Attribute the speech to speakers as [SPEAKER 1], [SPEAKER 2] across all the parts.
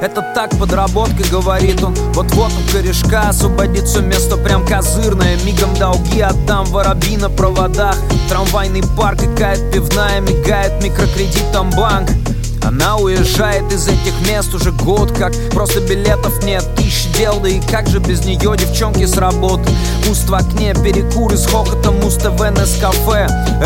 [SPEAKER 1] Это так, подработка, говорит он. Вот-вот у корешка освободится место прям козырное. Мигом долги отдам, воробьи на проводах. Трамвайный парк, икает пивная, мигает микрокредитом банк. Она уезжает из этих мест уже год как. Просто билетов нет, тысячи дел, да и как же без нее, девчонки с работы. Пуст в окне, перекуры с хохотом, Муз-ТВ, Нескафе.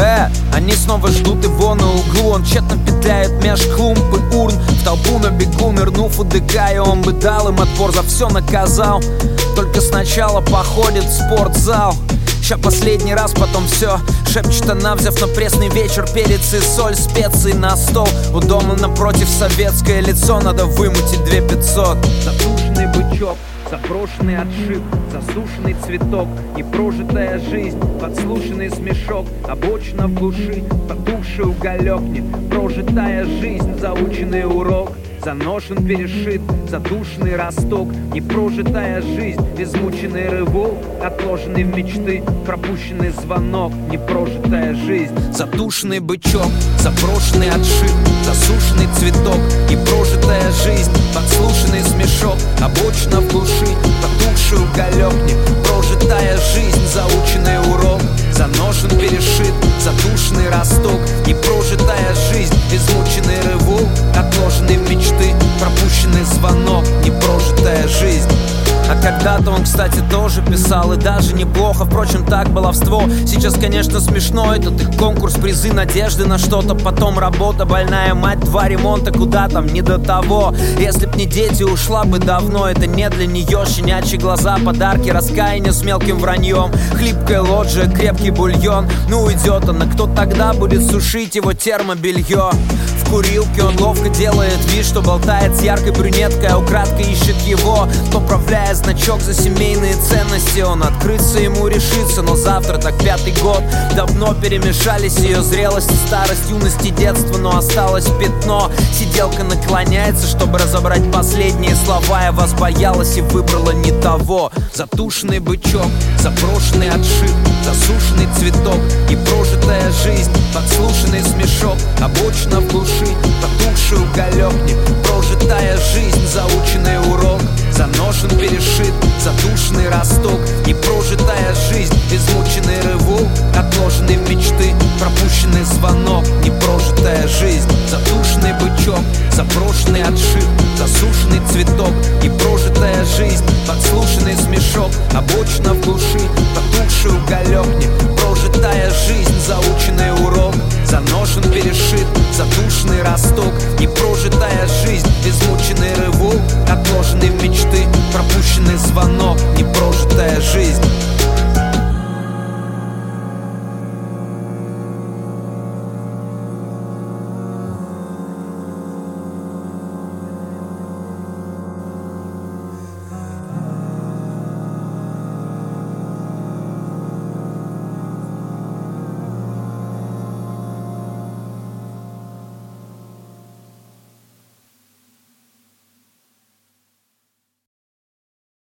[SPEAKER 1] Они снова ждут его на углу. Он тщетно петляет меж клумб и урн. В толпу на бегу, нырнув у ДК, и он бы дал им отпор, за все наказал. Только сначала походит в спортзал. Ща последний раз, потом все. Шепчет она, взяв на пресный вечер перец и соль, специи на стол. У дома напротив советское лицо, надо вымутить 2500. Затушенный бычок, заброшенный отшиб, засушенный цветок, непрожитая жизнь, подслушанный смешок, обочина в глуши, потухший уголек, непрожитая жизнь, заученный урок. Заношен, перешит, задушенный росток, непрожитая жизнь, измученный рывок, отложенный в мечты, пропущенный звонок, непрожитая жизнь. Задушенный бычок, заброшенный отшиб, засушенный цветок, непрожитая жизнь, подслушанный смешок, обочина в глуши, потухший уголек, непрожитая жизнь, заученный урок. Заношен, перешит, задушенный росток, непрожитая жизнь, измученный рывок, отложенный в мечты, пропущенный звонок, непрожитая жизнь. А когда-то он, кстати, тоже писал, и даже неплохо, впрочем, так баловство. Сейчас, конечно, смешно, этот их конкурс, призы, надежды на что-то. Потом работа, больная мать, 2 ремонта, куда там, не до того. Если б не дети, ушла бы давно. Это не для нее, щенячьи глаза, подарки, раскаяние с мелким враньем. Хлипкая лоджия, крепкий бульон. Ну уйдет она, кто тогда будет сушить его термобелье? В курилке он ловко делает вид, что болтает с яркой брюнеткой, а украдкой ищет его, поправляя значок за семейные ценности. Он открыться ему решится, но завтра так 5-й год. Давно перемешались ее зрелость и старость, юность и детство, но осталось пятно. Сиделка наклоняется, чтобы разобрать последние слова. Я вас боялась и выбрала не того. Затушенный бычок, заброшенный отшиб, засушенный цветок, непрожитая жизнь, подслушанный смешок, обочина в глуши, потухший уголек, непрожитая жизнь, заученный урок. Заношен, перешит, задушенный росток, непрожитая жизнь, измученный рывок, отложенный в мечты, пропущенный звонок, непрожитая жизнь. Задушенный бычок, заброшенный отшиб, засушенный цветок, непрожитая жизнь, подслушанный смешок, обочина в глуши, потухший уголек,